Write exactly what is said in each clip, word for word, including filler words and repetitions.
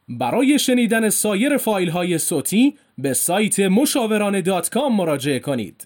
برای شنیدن سایر فایل های صوتی به سایت مشاوران دات کام مراجعه کنید.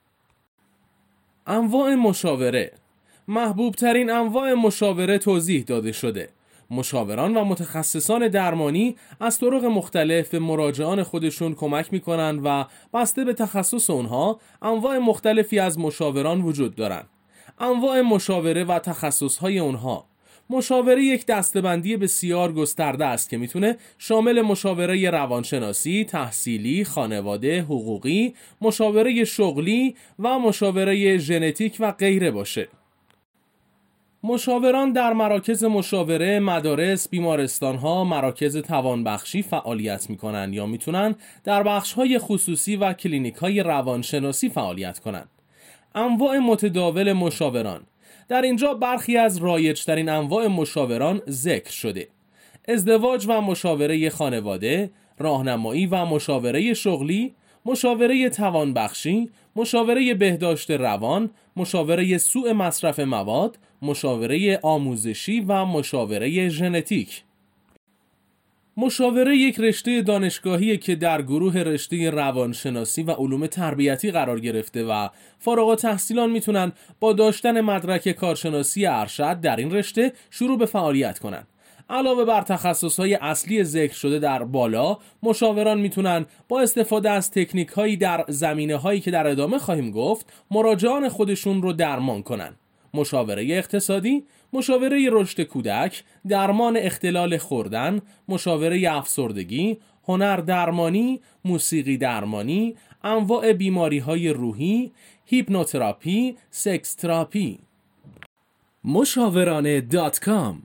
انواع مشاوره. محبوب ترین انواع مشاوره توضیح داده شده. مشاوران و متخصصان درمانی از طرق مختلف به مراجعان خودشون کمک میکنن و بسته به تخصص اونها انواع مختلفی از مشاوران وجود دارن. انواع مشاوره و تخصصهای اونها. مشاوره یک دسته‌بندی بسیار گسترده است که میتونه شامل مشاوره روانشناسی، تحصیلی، خانواده، حقوقی، مشاوره شغلی و مشاوره ژنتیک و غیره باشه. مشاوران در مراکز مشاوره، مدارس، بیمارستان‌ها، مراکز توانبخشی فعالیت می‌کنند یا میتونن در بخش‌های خصوصی و کلینیک‌های روانشناسی فعالیت کنند. انواع متداول مشاوران. در اینجا برخی از رایج‌ترین انواع مشاوران ذکر شده: ازدواج و مشاوره خانواده، راهنمایی و مشاوره شغلی، مشاوره توانبخشی، مشاوره بهداشت روان، مشاوره سوء مصرف مواد، مشاوره آموزشی و مشاوره ژنتیک. مشاوره یک رشته دانشگاهی که در گروه رشته روانشناسی و علوم تربیتی قرار گرفته و فارغ التحصیلان میتونن با داشتن مدرک کارشناسی ارشد در این رشته شروع به فعالیت کنند. علاوه بر تخصصهای اصلی ذکر شده در بالا، مشاوران میتونن با استفاده از تکنیک‌هایی در زمینه‌هایی که در ادامه خواهیم گفت، مراجعان خودشون رو درمان کنن. مشاوره اقتصادی، مشاوره رشد کودک، درمان اختلال خوردن، مشاوره افسردگی، هنر درمانی، موسیقی درمانی، انواع بیماری‌های روحی، هیپنوتراپی، سکس تراپی. مشاوران دات کام.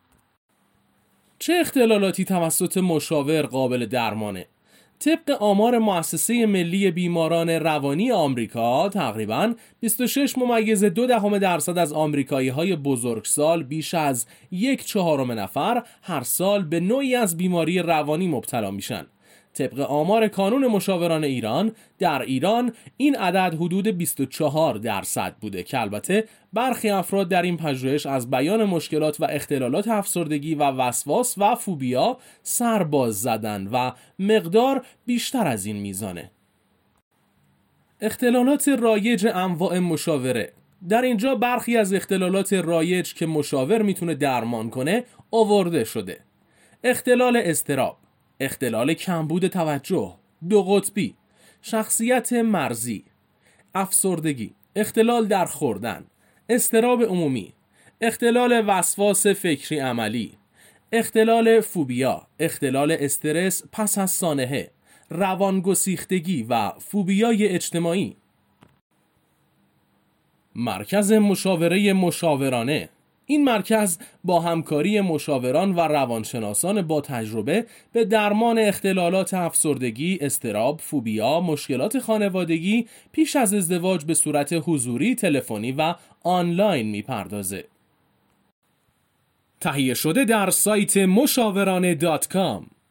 چه اختلالاتی توسط مشاور قابل درمانه؟ طبق آمار مؤسسه ملی بیماران روانی آمریکا، تقریباً بیست و شش ممیز دو دهم درصد از آمریکایی‌های بزرگسال، بیش از یک چهارم نفر، هر سال به نوعی از بیماری روانی مبتلا میشن. طبق آمار کانون مشاوران ایران، در ایران این عدد حدود بیست و چهار درصد بوده که البته برخی افراد در این پژوهش از بیان مشکلات و اختلالات افسردگی و وسواس و فوبیا سر باز زدن و مقدار بیشتر از این میزانه. اختلالات رایج انواع مشاوره. در اینجا برخی از اختلالات رایج که مشاور میتونه درمان کنه آورده شده: اختلال اضطراب، اختلال کمبود توجه، دو قطبی، شخصیت مرزی، افسردگی، اختلال در خوردن، اضطراب عمومی، اختلال وسواس فکری عملی، اختلال فوبیا، اختلال استرس پس از سانحه، روانگسیختگی و فوبیای اجتماعی. مرکز مشاوره مشاورانه. این مرکز با همکاری مشاوران و روانشناسان با تجربه به درمان اختلالات افسردگی، اضطراب، فوبیا، مشکلات خانوادگی پیش از ازدواج به صورت حضوری، تلفنی و آنلاین میپردازه. تهیه شده در سایت مشاوران دات کام.